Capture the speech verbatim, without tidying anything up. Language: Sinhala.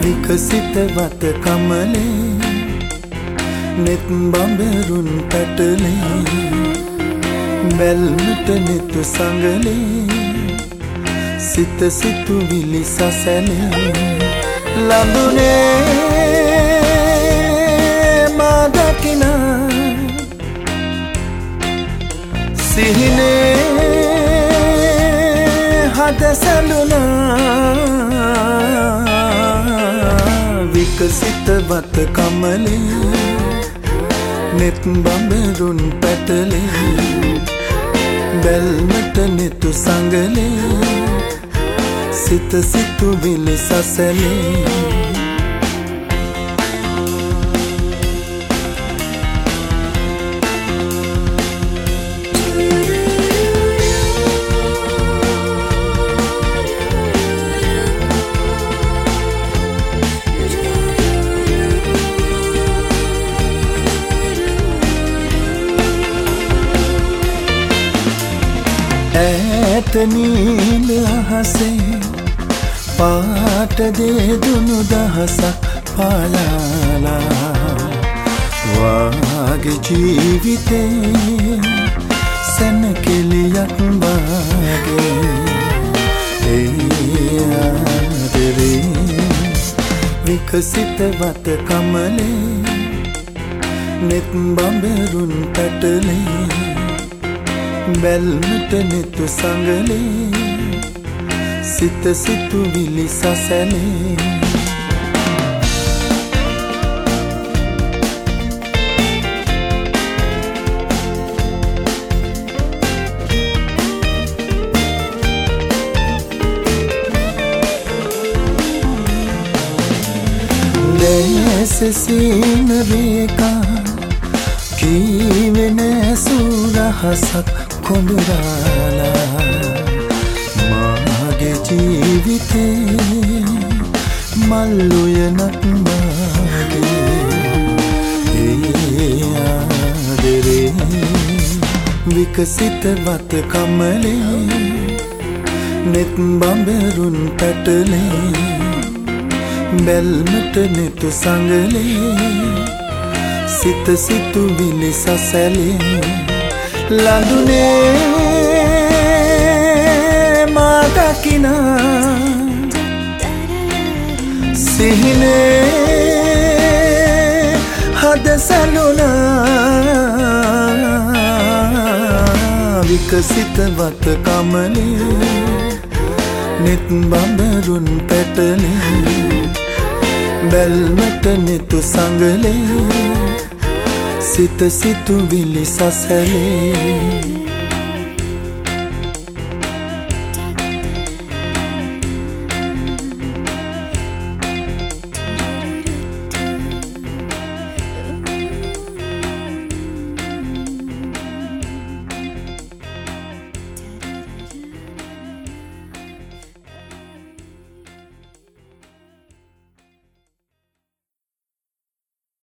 විකසිත වත කමලේ නෙත් බඹරුන් පැටලේ බැල්මට නෙතු සංගලේ සිත සිතුවිලි සසලේ ලඳුනේ මා දකිනා සිහිනේ හද සැලුනා විකසිත වත කමලේ නෙත් බඹරුන් පැටලේ බැල්මට නෙතු සංගලේ සිත සිතුවිලි සසලේ ඈත නීල අහසේ පාට දෙදුණු දහසක් පාලාලා වාගේ ජීවිතේ සැනකෙලියක් වාගේ ඒ ආදරේ විකසිත වත කමලේ නෙත් බඹරුන් පැටලේ බැල්මට නෙතු සංගලේ සිත සිතුවිලි සසලේ දැස සීන රේකා කීවෙන සුරහසක් කොඳුරාලා මාගේ ජීවිතේ මල්ලුයනක් මාගේ ඒ ආදරේ විකසිත වත කමලේ නෙත් බඹරුන් පැටලේ බැල්මට නෙතු සංගලේ සිත සිතුවිලි සසලේ ලඳුනේ මා දකිනා සිහිනේ හද සැලුනා විකසිත වත කමලේ නෙත් බඹරුන් පැටලේ බැල්මට නෙතු සංගලේ සිත සිතුවිලි සසලේ